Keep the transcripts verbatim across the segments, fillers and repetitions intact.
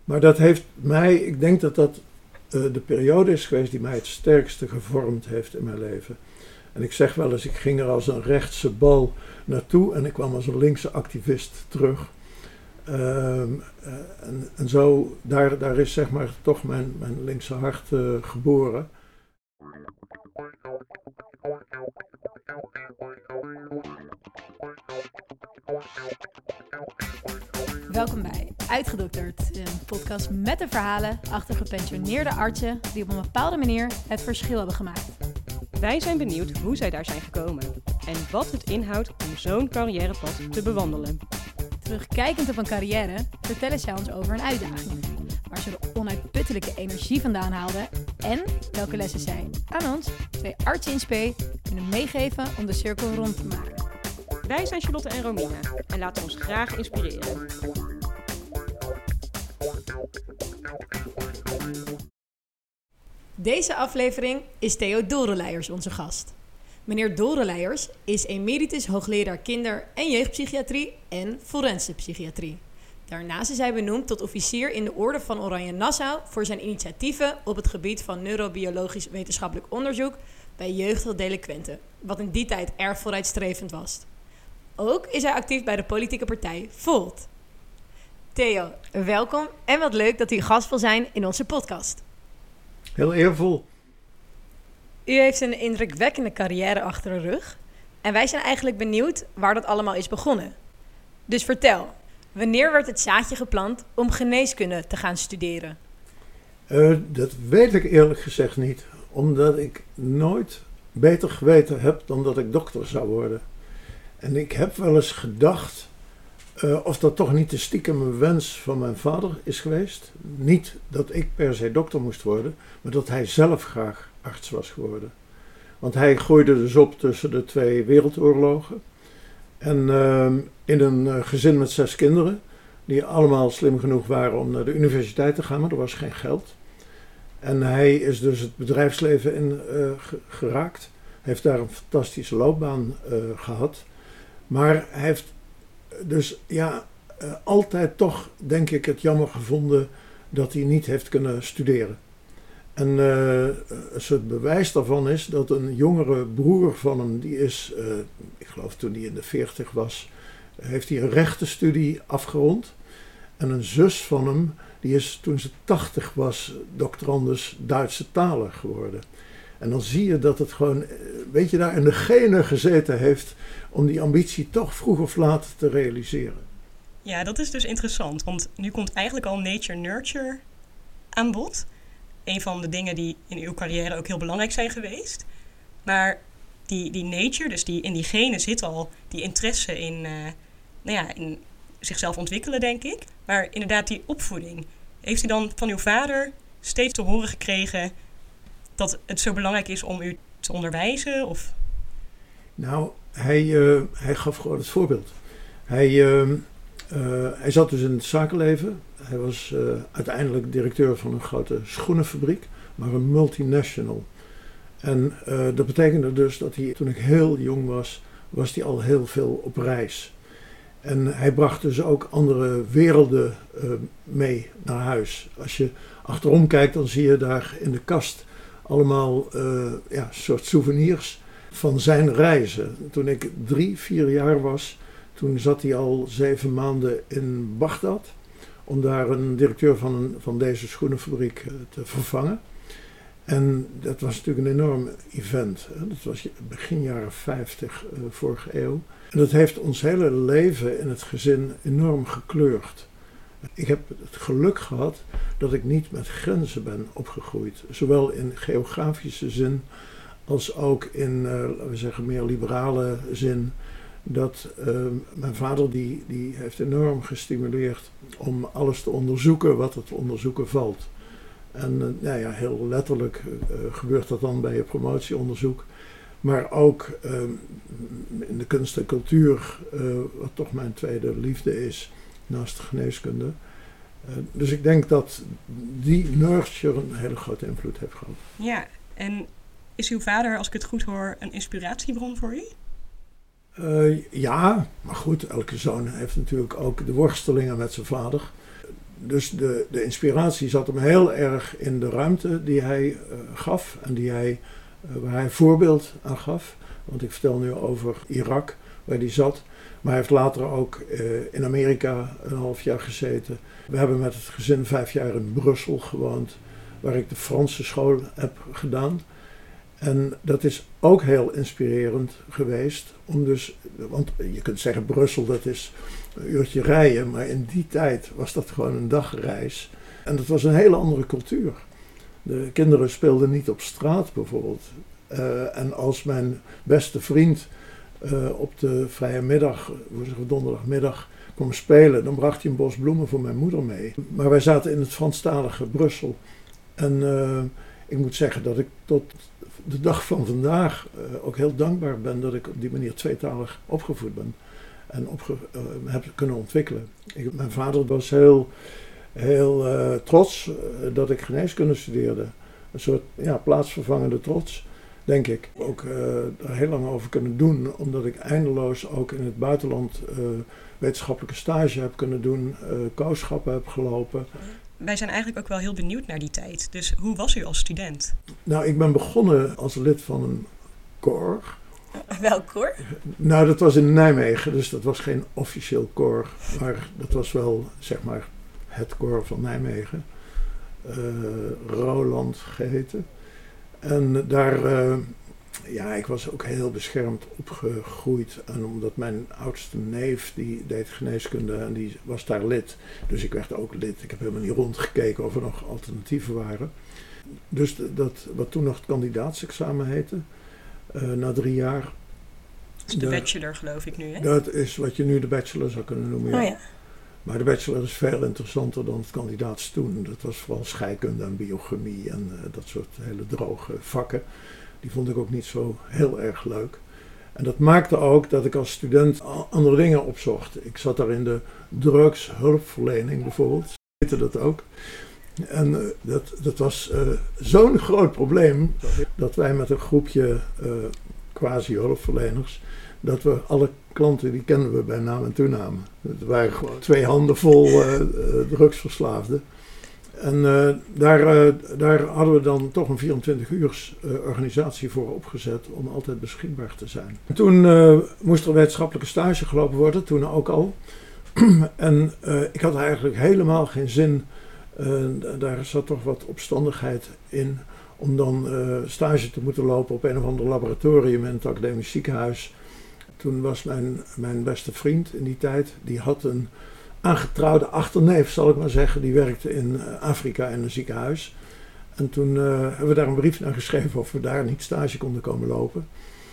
Maar dat heeft mij, ik denk dat dat uh, de periode is geweest die mij het sterkste gevormd heeft in mijn leven. En ik zeg wel eens, ik ging er als een rechtse bal naartoe en ik kwam als een linkse activist terug. Uh, uh, en, en zo, daar, daar is zeg maar toch mijn, mijn linkse hart uh, geboren. Welkom bij Uitgedokterd, een podcast met de verhalen achter gepensioneerde artsen die op een bepaalde manier het verschil hebben gemaakt. Wij zijn benieuwd hoe zij daar zijn gekomen en wat het inhoudt om zo'n carrièrepad te bewandelen. Terugkijkend op een carrière vertellen zij ons over een uitdaging, waar ze de onuitputtelijke energie vandaan haalden en welke lessen zij aan ons, twee artsen in spe, kunnen meegeven om de cirkel rond te maken. Wij zijn Charlotte en Romina en laten ons graag inspireren. Deze aflevering is Theo Dorenleijers onze gast. Meneer Dorenleijers is emeritus hoogleraar kinder- en jeugdpsychiatrie en forense psychiatrie. Daarnaast is hij benoemd tot officier in de Orde van Oranje Nassau voor zijn initiatieven op het gebied van neurobiologisch wetenschappelijk onderzoek bij jeugdige delinquenten, wat in die tijd erg vooruitstrevend was. Ook is hij actief bij de politieke partij Volt. Theo, welkom en wat leuk dat u gast wil zijn in onze podcast. Heel eervol. U heeft een indrukwekkende carrière achter de rug en wij zijn eigenlijk benieuwd waar dat allemaal is begonnen. Dus vertel, wanneer werd het zaadje geplant om geneeskunde te gaan studeren? Uh, dat weet ik eerlijk gezegd niet, omdat ik nooit beter geweten heb dan dat ik dokter zou worden. En ik heb wel eens gedacht uh, of dat toch niet de stiekeme wens van mijn vader is geweest. Niet dat ik per se dokter moest worden, maar dat hij zelf graag arts was geworden. Want hij groeide dus op tussen de twee wereldoorlogen. En uh, in een uh, gezin met zes kinderen, die allemaal slim genoeg waren om naar de universiteit te gaan, maar er was geen geld. En hij is dus het bedrijfsleven in uh, geraakt. Hij heeft daar een fantastische loopbaan uh, gehad. Maar hij heeft dus ja, uh, altijd toch, denk ik, het jammer gevonden dat hij niet heeft kunnen studeren. En uh, een soort bewijs daarvan is dat een jongere broer van hem, die is, uh, ik geloof toen hij in de veertig was, heeft hij een rechtenstudie afgerond. En een zus van hem, die is toen ze tachtig was, doctorandus Duitse talen geworden. En dan zie je dat het gewoon, weet je, daar in de genen gezeten heeft om die ambitie toch vroeg of laat te realiseren. Ja, dat is dus interessant, want nu komt eigenlijk al nature-nurture aan bod. Een van de dingen die in uw carrière ook heel belangrijk zijn geweest. Maar die, die nature, dus die, in die genen zit al die interesse in, uh, nou ja, in zichzelf ontwikkelen, denk ik. Maar inderdaad die opvoeding. Heeft u dan van uw vader steeds te horen gekregen dat het zo belangrijk is om u te onderwijzen? Of? Nou, hij, uh, hij gaf gewoon het voorbeeld. Hij, uh, uh, hij zat dus in het zakenleven. Hij was uh, uiteindelijk directeur van een grote schoenenfabriek, maar een multinational. En uh, dat betekende dus dat hij, toen ik heel jong was, was hij al heel veel op reis. En hij bracht dus ook andere werelden uh, mee naar huis. Als je achterom kijkt, dan zie je daar in de kast allemaal uh, ja, soort souvenirs van zijn reizen. Toen ik drie, vier jaar was, toen zat hij al zeven maanden in Bagdad om daar een directeur van, een, van deze schoenenfabriek uh, te vervangen. En dat was natuurlijk een enorm event. Hè. Dat was begin jaren vijftig, uh, vorige eeuw. En dat heeft ons hele leven in het gezin enorm gekleurd. Ik heb het geluk gehad dat ik niet met grenzen ben opgegroeid. Zowel in geografische zin als ook in, uh, laten we zeggen, meer liberale zin. Dat uh, mijn vader die, die heeft enorm gestimuleerd om alles te onderzoeken wat er te onderzoeken valt. En uh, nou ja, heel letterlijk uh, gebeurt dat dan bij je promotieonderzoek. Maar ook uh, in de kunst en cultuur, uh, wat toch mijn tweede liefde is, naast de geneeskunde. Uh, dus ik denk dat die nurture een hele grote invloed heeft gehad. Ja, en is uw vader, als ik het goed hoor, een inspiratiebron voor u? Uh, ja, maar goed, elke zoon heeft natuurlijk ook de worstelingen met zijn vader. dus de, de inspiratie zat hem heel erg in de ruimte die hij uh, gaf en die hij, uh, waar hij voorbeeld aan gaf. Want ik vertel nu over Irak, waar hij zat. Maar hij heeft later ook uh, in Amerika een half jaar gezeten. We hebben met het gezin vijf jaar in Brussel gewoond, waar ik de Franse school heb gedaan. En dat is ook heel inspirerend geweest. Om dus, want je kunt zeggen Brussel, dat is een uurtje rijden. Maar in die tijd was dat gewoon een dagreis. En dat was een hele andere cultuur. De kinderen speelden niet op straat bijvoorbeeld. Uh, en als mijn beste vriend uh, op de vrije middag, donderdagmiddag, kwam spelen, dan bracht hij een bos bloemen voor mijn moeder mee. Maar wij zaten in het Franstalige Brussel. En uh, ik moet zeggen dat ik tot de dag van vandaag uh, ook heel dankbaar ben dat ik op die manier tweetalig opgevoed ben. En opge, uh, heb kunnen ontwikkelen. Ik, mijn vader was heel, heel uh, trots uh, dat ik geneeskunde studeerde. Een soort ja, plaatsvervangende trots, denk ik. Ook uh, er heel lang over kunnen doen, omdat ik eindeloos ook in het buitenland uh, wetenschappelijke stage heb kunnen doen, uh, kooschappen heb gelopen. Wij zijn eigenlijk ook wel heel benieuwd naar die tijd. Dus hoe was u als student? Nou, ik ben begonnen als lid van een koor. Welk koor? Nou, dat was in Nijmegen, dus dat was geen officieel koor. Maar dat was wel, zeg maar, het koor van Nijmegen. Uh, Roland geheten. En daar, uh, ja, ik was ook heel beschermd opgegroeid. En omdat mijn oudste neef, die deed geneeskunde en die was daar lid. Dus ik werd ook lid. Ik heb helemaal niet rondgekeken of er nog alternatieven waren. Dus dat, wat toen nog het kandidaatsexamen heette, uh, na drie jaar. Dus de, de bachelor geloof ik nu, hè? Dat is wat je nu de bachelor zou kunnen noemen, ja. Oh ja. Maar de bachelor is veel interessanter dan het kandidaats toen. Dat was vooral scheikunde en biochemie en uh, dat soort hele droge vakken. Die vond ik ook niet zo heel erg leuk. En dat maakte ook dat ik als student andere dingen opzocht. Ik zat daar in de drugshulpverlening bijvoorbeeld, heette dat ook. En uh, dat, dat was uh, zo'n groot probleem dat wij met een groepje uh, quasi-hulpverleners, dat we alle klanten die kenden we bij naam en toename. Het waren gewoon twee handen vol uh, uh, drugsverslaafden. En uh, daar, uh, daar hadden we dan toch een vierentwintig uurs uh, organisatie voor opgezet om altijd beschikbaar te zijn. Toen uh, moest er wetenschappelijke stage gelopen worden, toen ook al. En uh, ik had eigenlijk helemaal geen zin, uh, daar zat toch wat opstandigheid in, om dan uh, stage te moeten lopen op een of ander laboratorium in het academisch ziekenhuis. Toen was mijn, mijn beste vriend in die tijd, die had een aangetrouwde achterneef, zal ik maar zeggen. Die werkte in Afrika in een ziekenhuis. En toen uh, hebben we daar een brief naar geschreven of we daar niet stage konden komen lopen.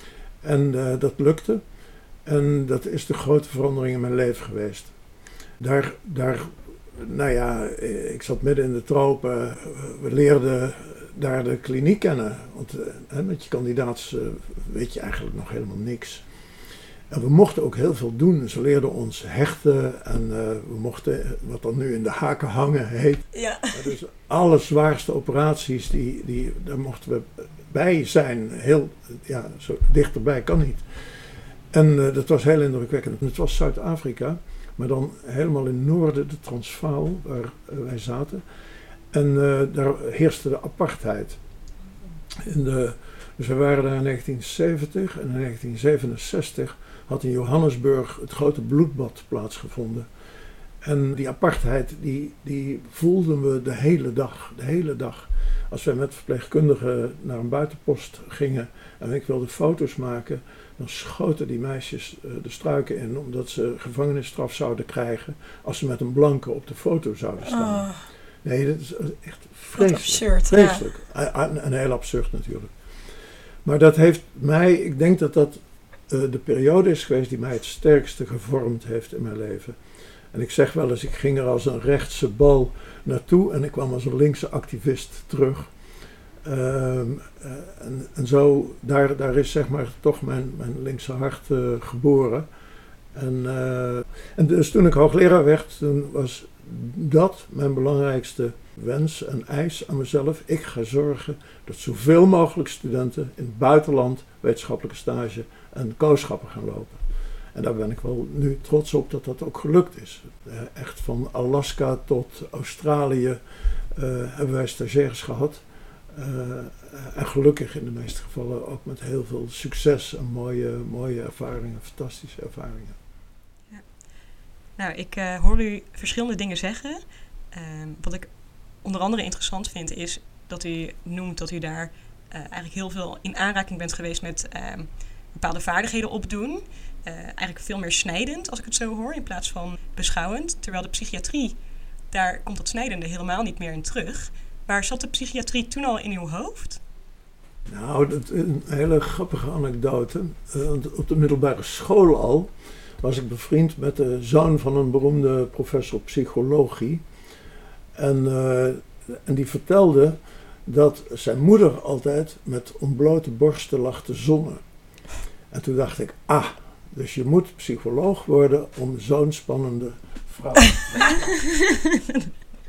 En uh, dat lukte. En dat is de grote verandering in mijn leven geweest. Daar, daar, nou ja, ik zat midden in de tropen. We leerden daar de kliniek kennen. Want uh, met je kandidaats uh, weet je eigenlijk nog helemaal niks. En we mochten ook heel veel doen. Ze leerden ons hechten en uh, we mochten, wat dan nu in de haken hangen heet. Ja. Dus alle zwaarste operaties, die, die, daar mochten we bij zijn. Heel, ja, zo dichterbij kan niet. En uh, dat was heel indrukwekkend. Het was Zuid-Afrika, maar dan helemaal in het noorden, de Transvaal, waar uh, wij zaten. En uh, daar heerste de apartheid. In de, dus we waren daar in negentien zeventig en in negentien zevenenzestig had in Johannesburg het grote bloedbad plaatsgevonden. En die apartheid, die, die voelden we de hele dag, de hele dag. Als wij met verpleegkundigen naar een buitenpost gingen en ik wilde foto's maken, dan schoten die meisjes uh, de struiken in, omdat ze gevangenisstraf zouden krijgen als ze met een blanke op de foto zouden staan. Oh. Nee, dat is echt vreselijk. Wat absurd, vreselijk. Ja. En heel absurd natuurlijk. Maar dat heeft mij, ik denk dat dat uh, de periode is geweest die mij het sterkste gevormd heeft in mijn leven. En ik zeg wel eens, ik ging er als een rechtse bal naartoe en ik kwam als een linkse activist terug. Um, uh, en, en zo, daar, daar is zeg maar toch mijn, mijn linkse hart uh, geboren. En, uh, en dus toen ik hoogleraar werd, toen was dat mijn belangrijkste wens en eis aan mezelf. Ik ga zorgen dat zoveel mogelijk studenten in het buitenland wetenschappelijke stage en kooschappen gaan lopen. En daar ben ik wel nu trots op dat dat ook gelukt is. Uh, echt van Alaska tot Australië uh, hebben wij stagiaires gehad. Uh, en gelukkig in de meeste gevallen ook met heel veel succes en mooie, mooie ervaringen, fantastische ervaringen. Ja. Nou, ik uh, hoor u verschillende dingen zeggen. Uh, wat ik onder andere interessant vind is dat u noemt dat u daar uh, eigenlijk heel veel in aanraking bent geweest met uh, bepaalde vaardigheden opdoen. Uh, eigenlijk veel meer snijdend, als ik het zo hoor, in plaats van beschouwend. Terwijl de psychiatrie, daar komt dat snijdende helemaal niet meer in terug. Waar zat de psychiatrie toen al in uw hoofd? Nou, dat is een hele grappige anekdote. Uh, op de middelbare school al was ik bevriend met de zoon van een beroemde professor psychologie. En, uh, en die vertelde dat zijn moeder altijd met ontblote borsten lag te zonnen. En toen dacht ik, ah, dus je moet psycholoog worden om zo'n spannende vrouw te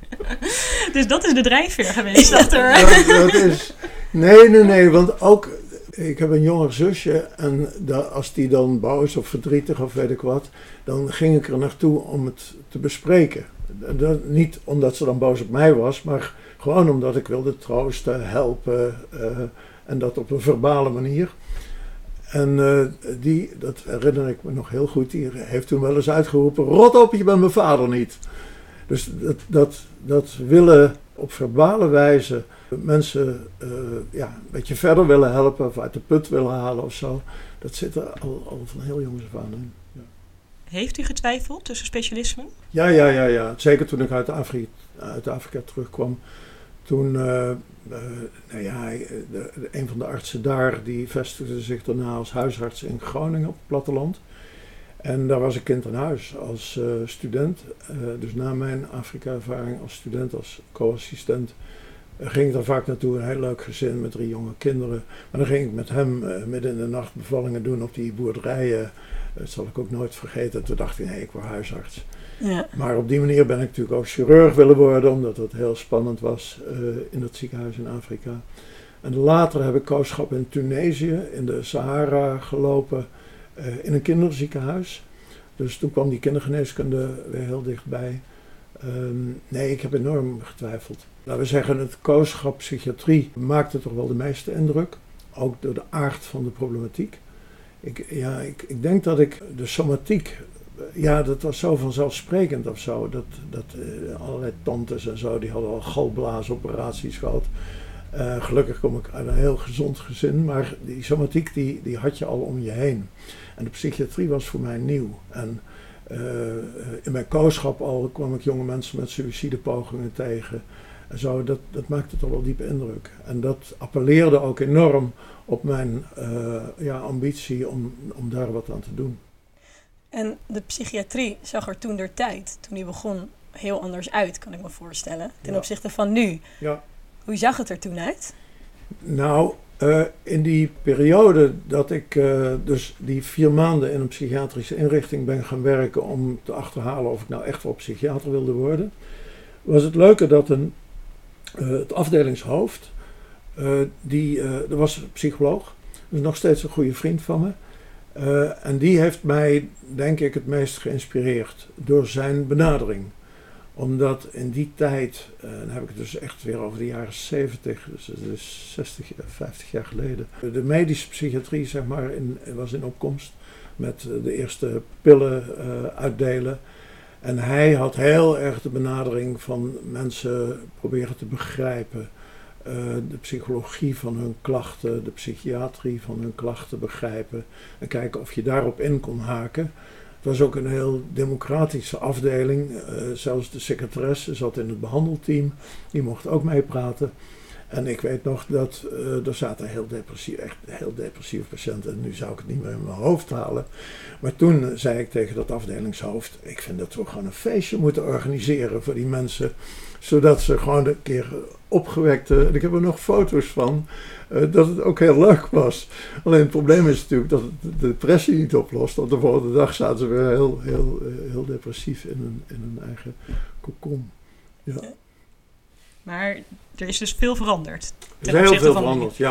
Dus dat is de drijfveer geweest achter. Dat, dat is, nee, nee, nee, want ook, ik heb een jonger zusje en da, als die dan boos of verdrietig of weet ik wat, dan ging ik er naartoe om het te bespreken. Dat, niet omdat ze dan boos op mij was, maar gewoon omdat ik wilde troosten, helpen uh, en dat op een verbale manier. En uh, die, dat herinner ik me nog heel goed, die heeft toen wel eens uitgeroepen, rot op, je bent mijn vader niet. Dus dat, dat, dat willen op verbale wijze mensen uh, ja, een beetje verder willen helpen of uit de put willen halen of zo, dat zit er al, al van heel jongs af aan in. Ja. Heeft u getwijfeld tussen specialismen? Ja, ja, ja, ja. Zeker toen ik uit Afrika, uit Afrika terugkwam. Toen, uh, uh, nou ja, de, de, een van de artsen daar, die vestigde zich daarna als huisarts in Groningen op het platteland. En daar was ik kind aan huis als uh, student. Uh, dus na mijn Afrika-ervaring als student, als co-assistent, uh, ging ik daar vaak naartoe. Een heel leuk gezin met drie jonge kinderen. Maar dan ging ik met hem uh, midden in de nacht bevallingen doen op die boerderijen. Dat zal ik ook nooit vergeten. Toen dacht ik, nee, ik word huisarts. Ja. Maar op die manier ben ik natuurlijk ook chirurg willen worden, omdat het heel spannend was uh, in dat ziekenhuis in Afrika. En later heb ik kooschap in Tunesië, in de Sahara gelopen, uh, in een kinderziekenhuis. Dus toen kwam die kindergeneeskunde weer heel dichtbij. Um, nee, ik heb enorm getwijfeld. Laten we zeggen, het kooschap psychiatrie maakte toch wel de meeste indruk. Ook door de aard van de problematiek. Ik, ja, ik, ik denk dat ik de somatiek, ja, dat was zo vanzelfsprekend of zo. Dat, dat uh, allerlei tantes en zo, die hadden al galblaasoperaties gehad. Uh, gelukkig kom ik uit een heel gezond gezin, maar die somatiek die, die had je al om je heen. En de psychiatrie was voor mij nieuw. En uh, in mijn kooschap al kwam ik jonge mensen met suïcidepogingen tegen. En zo, dat, dat maakte toch wel diepe indruk. En dat appelleerde ook enorm op mijn uh, ja, ambitie om, om daar wat aan te doen. En de psychiatrie zag er toen der tijd, toen die begon, heel anders uit, kan ik me voorstellen. Ten ja. opzichte van nu. Ja. Hoe zag het er toen uit? Nou, uh, in die periode dat ik uh, dus die vier maanden in een psychiatrische inrichting ben gaan werken om te achterhalen of ik nou echt wel psychiater wilde worden, was het leuke dat een, uh, het afdelingshoofd, uh, die, uh, er was een psycholoog, dus nog steeds een goede vriend van me. Uh, en die heeft mij, denk ik, het meest geïnspireerd door zijn benadering. Omdat in die tijd, uh, dan heb ik het dus echt weer over de jaren zeventig, dus, dus zestig, vijftig jaar geleden. De medische psychiatrie, zeg maar, in, was in opkomst met de eerste pillen uh, uitdelen. En hij had heel erg de benadering van mensen proberen te begrijpen. Uh, de psychologie van hun klachten, de psychiatrie van hun klachten begrijpen. En kijken of je daarop in kon haken. Het was ook een heel democratische afdeling. Uh, zelfs de secretaresse zat in het behandelteam. Die mocht ook meepraten. En ik weet nog dat uh, er zaten heel depressief, echt heel depressieve patiënten. En nu zou ik het niet meer in mijn hoofd halen. Maar toen uh, zei ik tegen dat afdelingshoofd, ik vind dat we gewoon een feestje moeten organiseren voor die mensen. Zodat ze gewoon een keer opgewekte, en ik heb er nog foto's van, uh, dat het ook heel leuk was. Alleen het probleem is natuurlijk dat het de depressie niet oplost. Want de volgende dag zaten ze weer heel, heel, uh, heel depressief in hun, in hun eigen kokon. Ja. Maar er is dus veel veranderd. Er is heel veel veranderd, ja.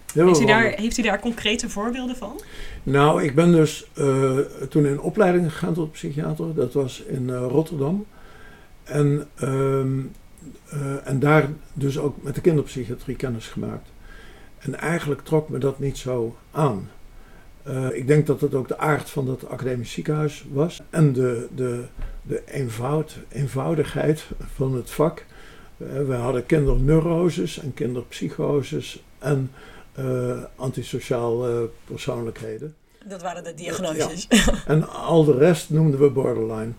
Heel Heeft u, daar, veranderd. heeft u daar concrete voorbeelden van? Nou, ik ben dus uh, toen in opleiding gegaan tot psychiater. Dat was in uh, Rotterdam. En, um, uh, en daar dus ook met de kinderpsychiatrie kennis gemaakt. En eigenlijk trok me dat niet zo aan. Uh, ik denk dat het ook de aard van dat academisch ziekenhuis was. En de, de, de eenvoud, eenvoudigheid van het vak. Uh, we hadden kinderneuroses en kinderpsychoses en uh, antisociaal uh, persoonlijkheden. Dat waren de diagnoses. Ja. En al de rest noemden we borderline.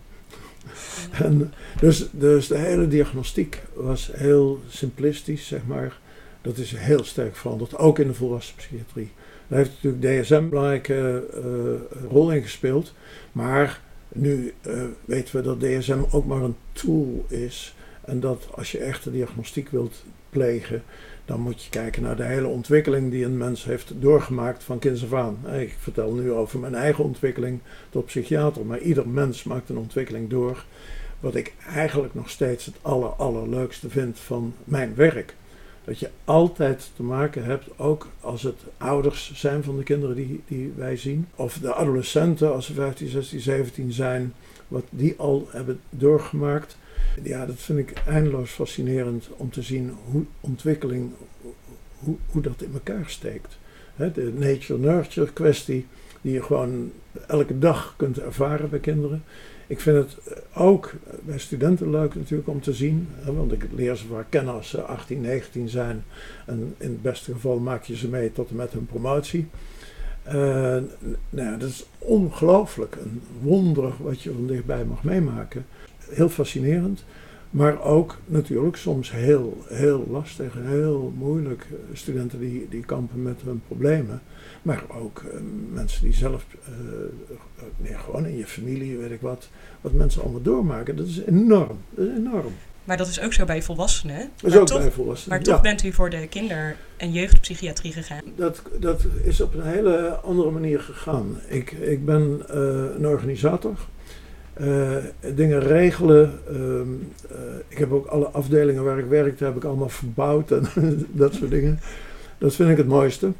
En dus, dus de hele diagnostiek was heel simplistisch, zeg maar. Dat is heel sterk veranderd, ook in de volwassen psychiatrie. Daar heeft natuurlijk D S M een belangrijke uh, rol in gespeeld. Maar nu uh, weten we dat D S M ook maar een tool is. En dat als je echt de diagnostiek wilt plegen, dan moet je kijken naar de hele ontwikkeling die een mens heeft doorgemaakt van kinds af aan. Ik vertel nu over mijn eigen ontwikkeling tot psychiater, maar ieder mens maakt een ontwikkeling door. Wat ik eigenlijk nog steeds het aller, allerleukste vind van mijn werk. Dat je altijd te maken hebt, ook als het ouders zijn van de kinderen die, die wij zien. Of de adolescenten, als ze vijftien, zestien, zeventien zijn, wat die al hebben doorgemaakt. Ja, dat vind ik eindeloos fascinerend om te zien hoe ontwikkeling, hoe, hoe dat in elkaar steekt. He, de nature-nurture kwestie die je gewoon elke dag kunt ervaren bij kinderen. Ik vind het ook bij studenten leuk natuurlijk om te zien, hè, want ik leer ze vaak kennen als ze achttien, negentien zijn. En in het beste geval maak je ze mee tot en met hun promotie. Uh, nou ja, dat is ongelooflijk, een wonder wat je van dichtbij mag meemaken. Heel fascinerend, maar ook natuurlijk soms heel, heel lastig en heel moeilijk. Studenten die, die kampen met hun problemen, maar ook uh, mensen die zelf, uh, nee, gewoon in je familie, weet ik wat, wat mensen allemaal doormaken. Dat is enorm, dat is enorm. Maar dat is ook zo bij volwassenen, hè? Dat is maar ook toch, bij volwassenen. Maar toch ja. bent u voor de kinder- en jeugdpsychiatrie gegaan. Dat, dat is op een hele andere manier gegaan. Ik, ik ben uh, een organisator. Uh, dingen regelen. Uh, uh, ik heb ook alle afdelingen waar ik werkte, heb ik allemaal verbouwd en dat soort dingen. Dat vind ik het mooiste.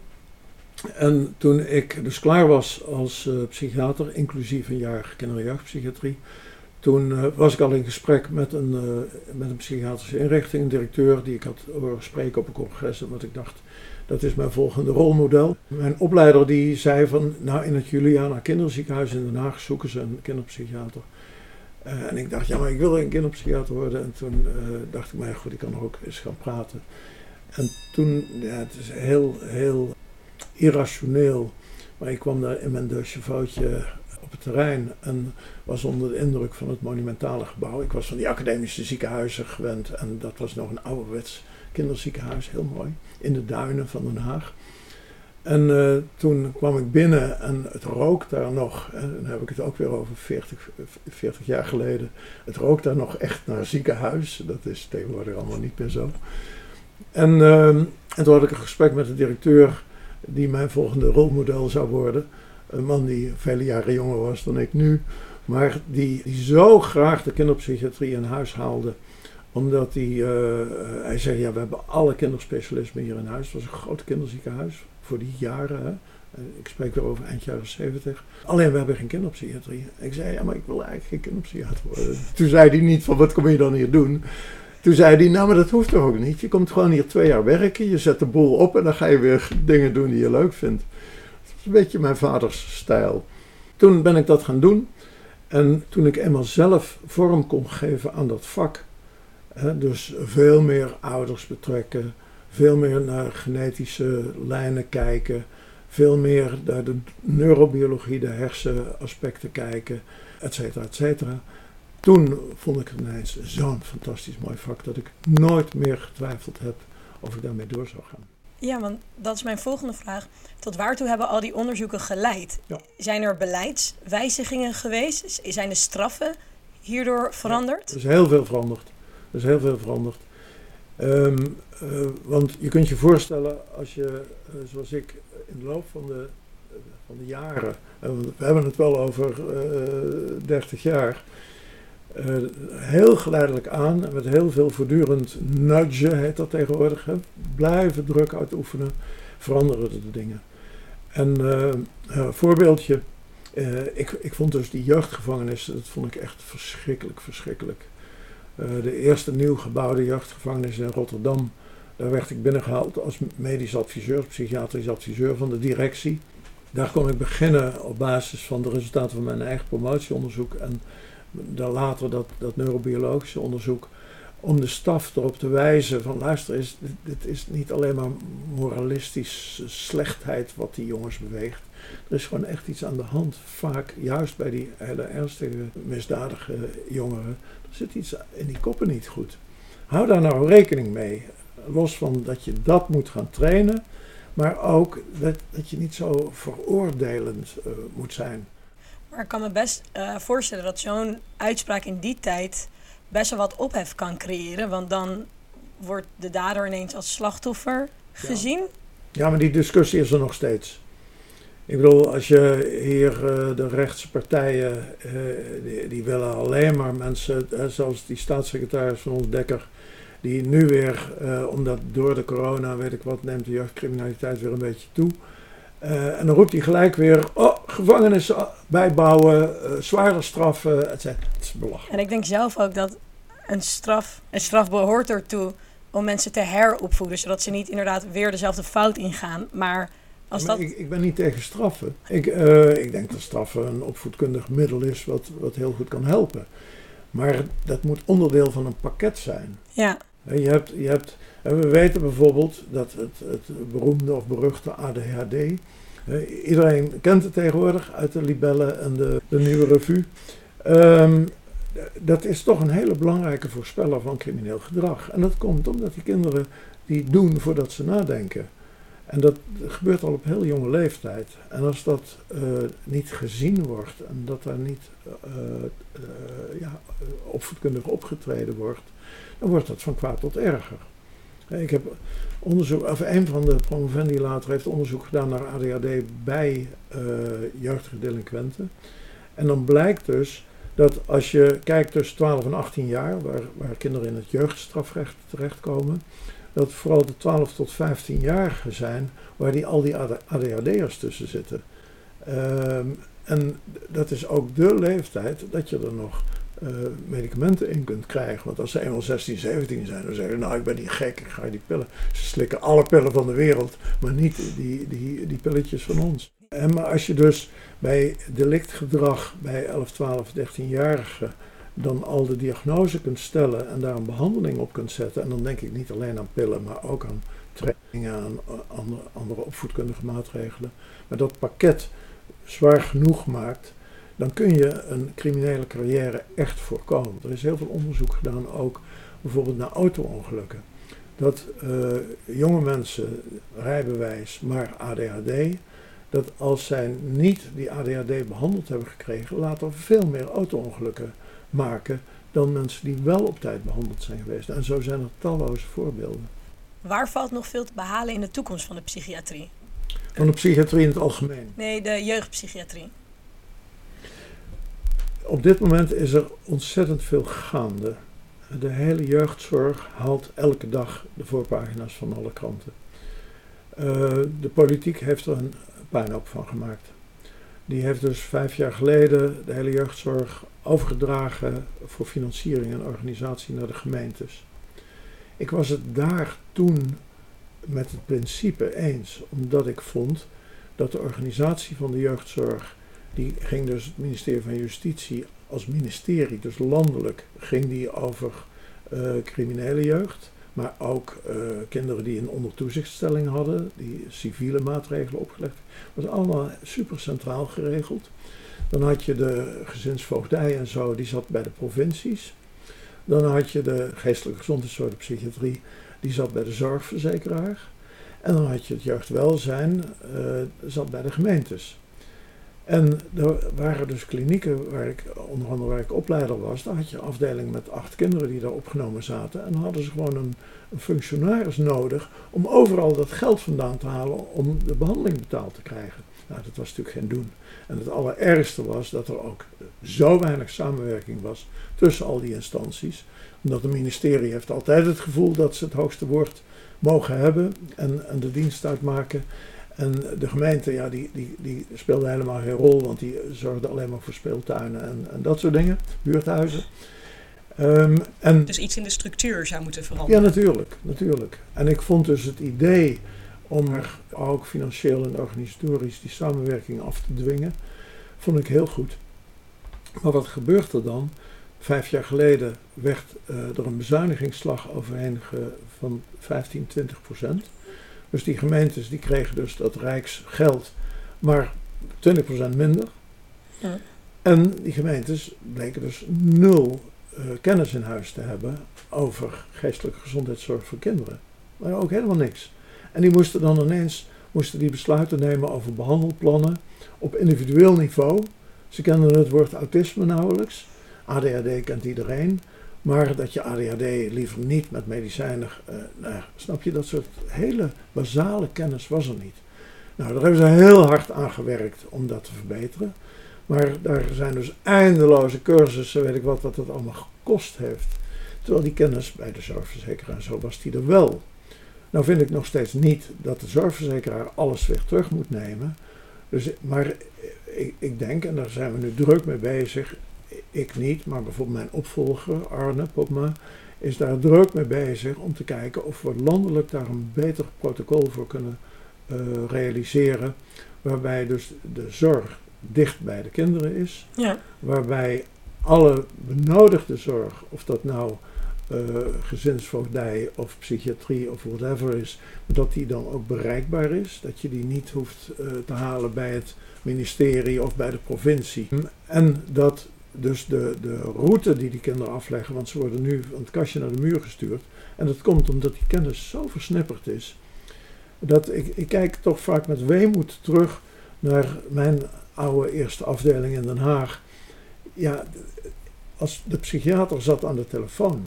En toen ik dus klaar was als uh, psychiater, inclusief een jaar kinder- en jeugdpsychiatrie, toen uh, was ik al in gesprek met een, uh, met een psychiatrische inrichting, een directeur die ik had horen spreken op een congres. En wat ik dacht, dat is mijn volgende rolmodel. Mijn opleider die zei van, nou in het Juliana kinderziekenhuis in Den Haag zoeken ze een kinderpsychiater. Uh, en ik dacht, ja maar ik wil een kinderpsychiater worden. En toen uh, dacht ik, maar ja, goed, ik kan er ook eens gaan praten. En toen, ja, het is heel, heel irrationeel. Maar ik kwam daar in mijn deux chevaltje op het terrein en was onder de indruk van het monumentale gebouw. Ik was van die academische ziekenhuizen gewend en dat was nog een ouderwets kinderziekenhuis, heel mooi, in de duinen van Den Haag. En uh, toen kwam ik binnen en het rook daar nog, en dan heb ik het ook weer over veertig, veertig jaar geleden, het rook daar nog echt naar ziekenhuis. Dat is tegenwoordig allemaal niet meer zo. En, uh, en toen had ik een gesprek met de directeur die mijn volgende rolmodel zou worden. Een man die vele jaren jonger was dan ik nu, maar die, die zo graag de kinderpsychiatrie in huis haalde. Omdat hij, uh, hij zei, ja, we hebben alle kinderspecialismen hier in huis. Het was een groot kinderziekenhuis voor die jaren. Hè. Ik spreek weer over eind jaren zeventig. Alleen we hebben geen kinderpsychiatrie. Ik zei, ja, maar ik wil eigenlijk geen kinderpsychiater worden. Toen zei hij niet van, wat kom je dan hier doen? Toen zei hij, nou, maar dat hoeft toch ook niet. Je komt gewoon hier twee jaar werken, je zet de boel op en dan ga je weer dingen doen die je leuk vindt. Dat is een beetje mijn vaders stijl. Toen ben ik dat gaan doen. En toen ik eenmaal zelf vorm kon geven aan dat vak, hè, dus veel meer ouders betrekken, veel meer naar genetische lijnen kijken, veel meer naar de neurobiologie, de hersenaspecten kijken, et cetera, et cetera. Toen vond ik het ineens zo'n fantastisch mooi vak dat ik nooit meer getwijfeld heb of ik daarmee door zou gaan. Ja, want dat is mijn volgende vraag. Tot waartoe hebben al die onderzoeken geleid? Ja. Zijn er beleidswijzigingen geweest? Zijn de straffen hierdoor veranderd? Ja, er is heel veel veranderd. Er is heel veel veranderd. Um, uh, want je kunt je voorstellen als je, uh, zoals ik, in de loop van de, uh, van de jaren, uh, we hebben het wel over uh, dertig jaar, uh, heel geleidelijk aan, en met heel veel voortdurend nudgen, heet dat tegenwoordig, hè, blijven druk uitoefenen, veranderen de dingen. En uh, uh, voorbeeldje, uh, ik, ik vond dus die jeugdgevangenis, dat vond ik echt verschrikkelijk, verschrikkelijk. Uh, de eerste nieuw gebouwde jeugdgevangenis in Rotterdam, daar werd ik binnengehaald als medisch adviseur, psychiatrisch adviseur van de directie. Daar kon ik beginnen op basis van de resultaten van mijn eigen promotieonderzoek en dan later dat, dat neurobiologische onderzoek, om de staf erop te wijzen van luister, is, dit, dit is niet alleen maar moralistisch slechtheid wat die jongens beweegt. Er is gewoon echt iets aan de hand. Vaak, juist bij die hele ernstige, misdadige jongeren, er zit iets in die koppen niet goed. Hou daar nou rekening mee. Los van dat je dat moet gaan trainen, maar ook dat, dat je niet zo veroordelend uh, moet zijn. Maar ik kan me best uh, voorstellen dat zo'n uitspraak in die tijd best wel wat ophef kan creëren. Want dan wordt de dader ineens als slachtoffer gezien. Ja, ja, maar die discussie is er nog steeds. Ik bedoel, als je hier uh, de rechtse partijen, uh, die, die willen alleen maar mensen, uh, zoals die staatssecretaris van ons Dekker, die nu weer, uh, omdat door de corona, weet ik wat, neemt de jeugdcriminaliteit weer een beetje toe. Uh, en dan roept hij gelijk weer, oh, gevangenis bijbouwen, uh, zware straffen, et cetera. Het is belachelijk. En ik denk zelf ook dat een straf, een straf behoort ertoe om mensen te heropvoeden, zodat ze niet inderdaad weer dezelfde fout ingaan. Maar als maar dat... ik, ik ben niet tegen straffen. Ik, uh, ik denk dat straffen een opvoedkundig middel is wat, wat heel goed kan helpen. Maar dat moet onderdeel van een pakket zijn. Ja. Je hebt, je hebt, we weten bijvoorbeeld dat het, het beroemde of beruchte A D H D, uh, iedereen kent het tegenwoordig uit de Libellen en de, de Nieuwe Revue. Um, dat is toch een hele belangrijke voorspeller van crimineel gedrag. En dat komt omdat die kinderen die doen voordat ze nadenken. En dat gebeurt al op heel jonge leeftijd. En als dat uh, niet gezien wordt en dat daar niet uh, uh, ja, opvoedkundig opgetreden wordt, dan wordt dat van kwaad tot erger. Ik heb onderzoek, of een van de promovendi later heeft onderzoek gedaan naar A D H D bij uh, jeugdige delinquenten. En dan blijkt dus dat als je kijkt tussen twaalf en achttien jaar, waar, waar kinderen in het jeugdstrafrecht terechtkomen, dat vooral de twaalf tot vijftienjarigen zijn waar die, al die A D H D'ers tussen zitten. Um, en dat is ook de leeftijd dat je er nog uh, medicamenten in kunt krijgen. Want als ze eenmaal zestien, zeventien zijn, dan zeggen ze, nou ik ben niet gek, ik ga die pillen. Ze slikken alle pillen van de wereld, maar niet die, die, die pilletjes van ons. En maar als je dus bij delictgedrag bij elf, twaalf, dertienjarigen dan al de diagnose kunt stellen en daar een behandeling op kunt zetten. En dan denk ik niet alleen aan pillen, maar ook aan trainingen, aan andere, andere opvoedkundige maatregelen. Maar dat pakket zwaar genoeg maakt, dan kun je een criminele carrière echt voorkomen. Er is heel veel onderzoek gedaan ook bijvoorbeeld naar auto-ongelukken. Dat uh, jonge mensen, rijbewijs, maar A D H D, dat als zij niet die A D H D behandeld hebben gekregen, later veel meer auto-ongelukken maken dan mensen die wel op tijd behandeld zijn geweest. En zo zijn er talloze voorbeelden. Waar valt nog veel te behalen in de toekomst van de psychiatrie? Van de psychiatrie in het algemeen? Nee, de jeugdpsychiatrie. Op dit moment is er ontzettend veel gaande. De hele jeugdzorg haalt elke dag de voorpagina's van alle kranten. Uh, de politiek heeft er een puinhoop van gemaakt. Die heeft dus vijf jaar geleden de hele jeugdzorg overgedragen voor financiering en organisatie naar de gemeentes. Ik was het daar toen met het principe eens, omdat ik vond dat de organisatie van de jeugdzorg, die ging dus het ministerie van Justitie als ministerie, dus landelijk, ging die over uh, criminele jeugd, maar ook uh, kinderen die een ondertoezichtstelling hadden, die civiele maatregelen opgelegd. Dat was allemaal super centraal geregeld. Dan had je de gezinsvoogdij en zo, die zat bij de provincies. Dan had je de geestelijke gezondheidszorg, de psychiatrie, die zat bij de zorgverzekeraar. En dan had je het jeugdwelzijn, uh, zat bij de gemeentes. En er waren dus klinieken, waar ik, onder andere waar ik opleider was, daar had je een afdeling met acht kinderen die daar opgenomen zaten. En dan hadden ze gewoon een, een functionaris nodig om overal dat geld vandaan te halen om de behandeling betaald te krijgen. Nou, dat was natuurlijk geen doen. En het allerergste was dat er ook zo weinig samenwerking was tussen al die instanties. Omdat het ministerie heeft altijd het gevoel dat ze het hoogste woord mogen hebben en, en de dienst uitmaken. En de gemeente, ja, die, die, die speelde helemaal geen rol, want die zorgde alleen maar voor speeltuinen en, en dat soort dingen, buurthuizen. Um, en, dus iets in de structuur zou moeten veranderen? Ja, natuurlijk, natuurlijk. En ik vond dus het idee om er ook financieel en organisatorisch die samenwerking af te dwingen, vond ik heel goed. Maar wat gebeurt er dan? Vijf jaar geleden werd uh, er een bezuinigingsslag overheen ge, van vijftien, twintig procent. Dus die gemeentes die kregen dus dat rijksgeld, maar twintig procent minder. Ja. En die gemeentes bleken dus nul uh, kennis in huis te hebben over geestelijke gezondheidszorg voor kinderen. Maar ook helemaal niks. En die moesten dan ineens moesten die besluiten nemen over behandelplannen op individueel niveau. Ze kenden het woord autisme nauwelijks. A D H D kent iedereen. Maar dat je A D H D liever niet met medicijnen... Uh, nou, snap je, dat soort hele basale kennis was er niet. Nou, daar hebben ze heel hard aan gewerkt om dat te verbeteren. Maar daar zijn dus eindeloze cursussen, weet ik wat, wat dat allemaal gekost heeft. Terwijl die kennis bij de zorgverzekeraar, zo was die er wel. Nou vind ik nog steeds niet dat de zorgverzekeraar alles weer terug moet nemen. Dus, maar ik, ik denk, en daar zijn we nu druk mee bezig... Ik niet, maar bijvoorbeeld mijn opvolger, Arne Popma, is daar druk mee bezig om te kijken of we landelijk daar een beter protocol voor kunnen uh, realiseren. Waarbij dus de zorg dicht bij de kinderen is. Ja. Waarbij alle benodigde zorg, of dat nou uh, gezinsvoogdij of psychiatrie of whatever is, dat die dan ook bereikbaar is. Dat je die niet hoeft uh, te halen bij het ministerie of bij de provincie. En dat dus de, de route die die kinderen afleggen, want ze worden nu van het kastje naar de muur gestuurd. En dat komt omdat die kennis zo versnipperd is. Dat ik, ik kijk toch vaak met weemoed terug naar mijn oude eerste afdeling in Den Haag. Ja, als de psychiater zat aan de telefoon.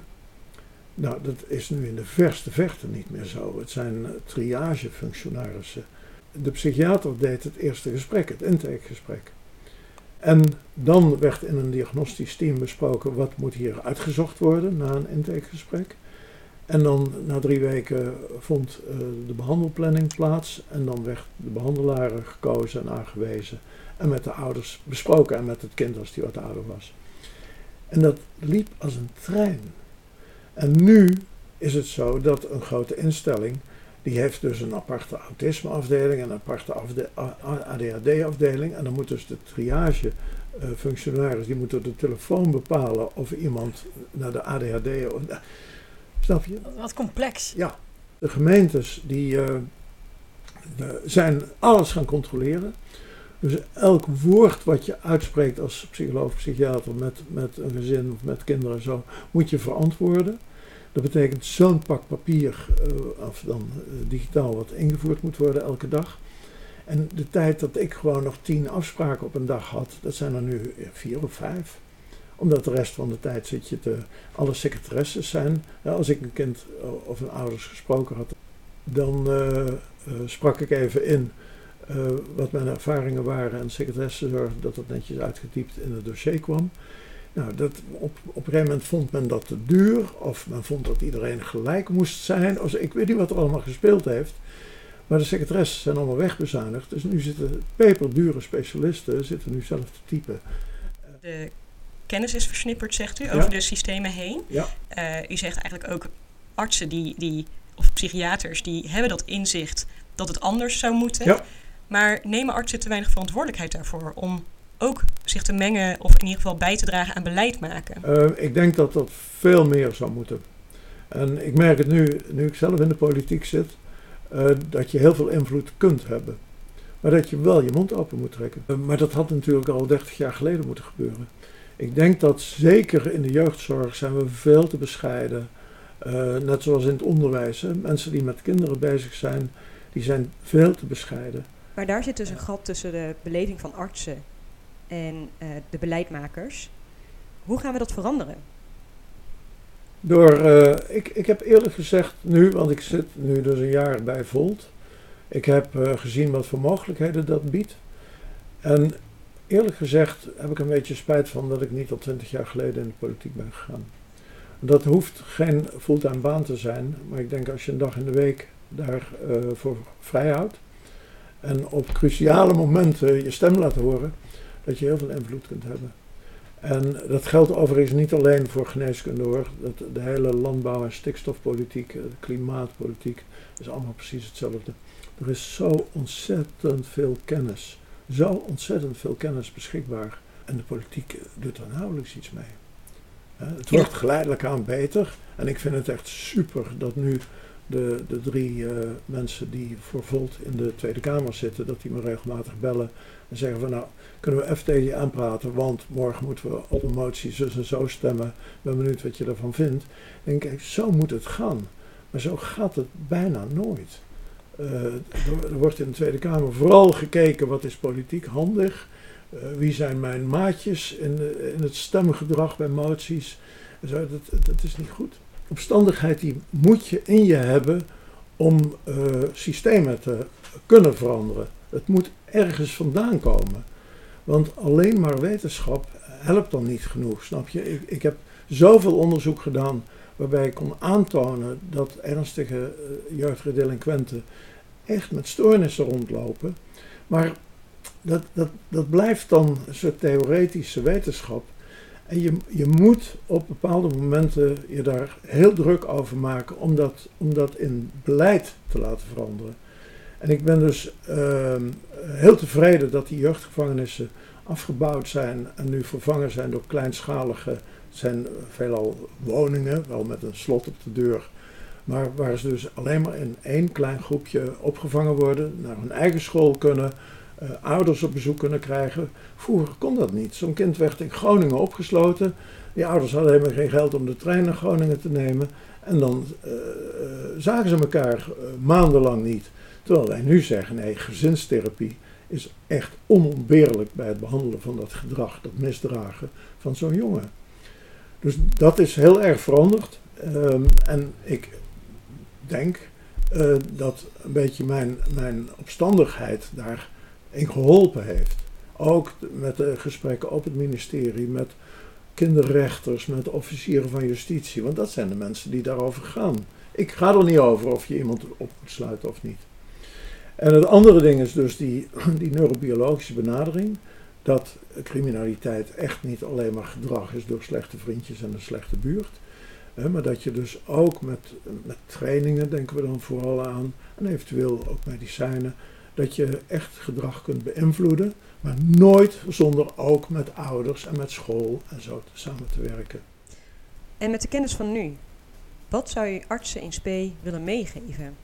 Nou, dat is nu in de verste verte niet meer zo. Het zijn triagefunctionarissen. De psychiater deed het eerste gesprek, het intakegesprek. En dan werd in een diagnostisch team besproken wat moet hier uitgezocht worden na een intakegesprek. En dan na drie weken vond uh, de behandelplanning plaats en dan werd de behandelaar gekozen en aangewezen en met de ouders besproken en met het kind als die wat ouder was. En dat liep als een trein. En nu is het zo dat een grote instelling, die heeft dus een aparte autismeafdeling en een aparte afde- A D H D-afdeling. En dan moet dus de triagefunctionaris, uh, die moeten de telefoon bepalen of iemand naar de A D H D... Of, uh, snap je? Wat complex. Ja, de gemeentes die uh, de, zijn alles gaan controleren. Dus elk woord wat je uitspreekt als psycholoog of psychiater met, met een gezin of met kinderen en zo, moet je verantwoorden. Dat betekent zo'n pak papier, uh, of dan uh, digitaal, wat ingevoerd moet worden elke dag. En de tijd dat ik gewoon nog tien afspraken op een dag had, dat zijn er nu vier of vijf. Omdat de rest van de tijd zit je te... Alle secretaresses zijn... Ja, als ik een kind of een ouders gesproken had, dan uh, uh, sprak ik even in uh, wat mijn ervaringen waren. En de secretaresse zorgde dat dat netjes uitgetypt in het dossier kwam. Nou, dat, op, op een gegeven moment vond men dat te duur. Of men vond dat iedereen gelijk moest zijn. Of, ik weet niet wat er allemaal gespeeld heeft. Maar de secretaressen zijn allemaal wegbezuinigd. Dus nu zitten peperdure specialisten zitten nu zelf te typen. De kennis is versnipperd, zegt u, Ja. over de systemen heen. Ja. Uh, u zegt eigenlijk ook artsen die, die, of psychiaters die hebben dat inzicht dat het anders zou moeten. Ja. Maar nemen artsen te weinig verantwoordelijkheid daarvoor om ook zich te mengen of in ieder geval bij te dragen aan beleid maken? Uh, ik denk dat dat veel meer zou moeten. En ik merk het nu, nu ik zelf in de politiek zit, uh, dat je heel veel invloed kunt hebben. Maar dat je wel je mond open moet trekken. Uh, maar dat had natuurlijk al dertig jaar geleden moeten gebeuren. Ik denk dat zeker in de jeugdzorg zijn we veel te bescheiden. Uh, net zoals in het onderwijs. Hè. Mensen die met kinderen bezig zijn, die zijn veel te bescheiden. Maar daar zit dus een gat tussen de beleving van artsen en uh, de beleidmakers. Hoe gaan we dat veranderen? Door, uh, ik, ik heb eerlijk gezegd nu, want ik zit nu dus een jaar bij Volt. Ik heb uh, gezien wat voor mogelijkheden dat biedt. En eerlijk gezegd heb ik een beetje spijt van dat ik niet al twintig jaar geleden in de politiek ben gegaan. Dat hoeft geen fulltime baan te zijn, maar ik denk als je een dag in de week daarvoor uh, voor vrijhoudt en op cruciale momenten je stem laat horen, dat je heel veel invloed kunt hebben. En dat geldt overigens niet alleen voor geneeskunde hoor. Dat de hele landbouw- en stikstofpolitiek, de klimaatpolitiek, is allemaal precies hetzelfde. Er is zo ontzettend veel kennis, zo ontzettend veel kennis beschikbaar. En de politiek doet er nauwelijks iets mee. Het wordt geleidelijk aan beter. En ik vind het echt super dat nu de, de drie uh, mensen die voor Volt in de Tweede Kamer zitten, dat die me regelmatig bellen en zeggen van nou, kunnen we even tegen je aanpraten, want morgen moeten we op een motie zus en zo stemmen. Ik ben benieuwd wat je ervan vindt. Dan denk ik, zo moet het gaan. Maar zo gaat het bijna nooit. Uh, er, er wordt in de Tweede Kamer vooral gekeken wat is politiek handig. Uh, wie zijn mijn maatjes in, de, in het stemgedrag bij moties. Zo, dat, dat is niet goed. Opstandigheid die moet je in je hebben om uh, systemen te kunnen veranderen. Het moet ergens vandaan komen. Want alleen maar wetenschap helpt dan niet genoeg, snap je? Ik, ik heb zoveel onderzoek gedaan waarbij ik kon aantonen dat ernstige uh, jeugdige delinquenten echt met stoornissen rondlopen. Maar dat, dat, dat blijft dan een soort theoretische wetenschap. En je, je moet op bepaalde momenten je daar heel druk over maken om dat, om dat in beleid te laten veranderen. En ik ben dus uh, heel tevreden dat die jeugdgevangenissen afgebouwd zijn en nu vervangen zijn door kleinschalige, het zijn veelal woningen, wel met een slot op de deur, maar waar ze dus alleen maar in één klein groepje opgevangen worden, naar hun eigen school kunnen, uh, ouders op bezoek kunnen krijgen. Vroeger kon dat niet. Zo'n kind werd in Groningen opgesloten. Die ouders hadden helemaal geen geld om de trein naar Groningen te nemen. En dan uh, uh, zagen ze elkaar uh, maandenlang niet. Terwijl wij nu zeggen, nee, gezinstherapie is echt onontbeerlijk bij het behandelen van dat gedrag, dat misdragen van zo'n jongen. Dus dat is heel erg veranderd. Um, en ik denk uh, dat een beetje mijn, mijn opstandigheid daarin geholpen heeft. Ook met de gesprekken op het ministerie, met kinderrechters, met officieren van justitie. Want dat zijn de mensen die daarover gaan. Ik ga er niet over of je iemand op moet sluiten of niet. En het andere ding is dus die, die neurobiologische benadering. Dat criminaliteit echt niet alleen maar gedrag is door slechte vriendjes en een slechte buurt. Hè, maar dat je dus ook met, met trainingen, denken we dan vooral aan, en eventueel ook medicijnen, dat je echt gedrag kunt beïnvloeden, maar nooit zonder ook met ouders en met school en zo samen te werken. En met de kennis van nu, wat zou je artsen in spe willen meegeven?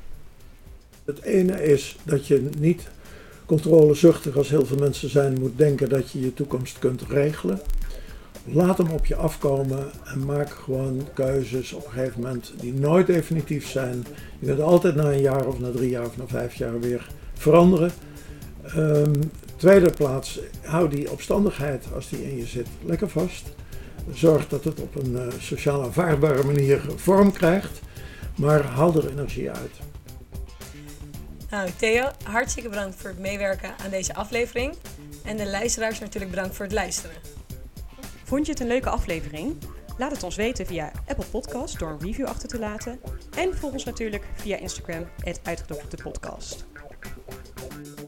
Het ene is dat je niet controlezuchtig, als heel veel mensen zijn, moet denken dat je je toekomst kunt regelen. Laat hem op je afkomen en maak gewoon keuzes op een gegeven moment die nooit definitief zijn. Je kunt altijd na een jaar of na drie jaar of na vijf jaar weer veranderen. Um, tweede plaats, hou die opstandigheid, als die in je zit, lekker vast. Zorg dat het op een uh, sociaal aanvaardbare manier vorm krijgt, maar haal er energie uit. Nou, Theo, hartstikke bedankt voor het meewerken aan deze aflevering. En de luisteraars natuurlijk bedankt voor het luisteren. Vond je het een leuke aflevering? Laat het ons weten via Apple Podcast door een review achter te laten. En volg ons natuurlijk via Instagram, at uitgedokterde podcast.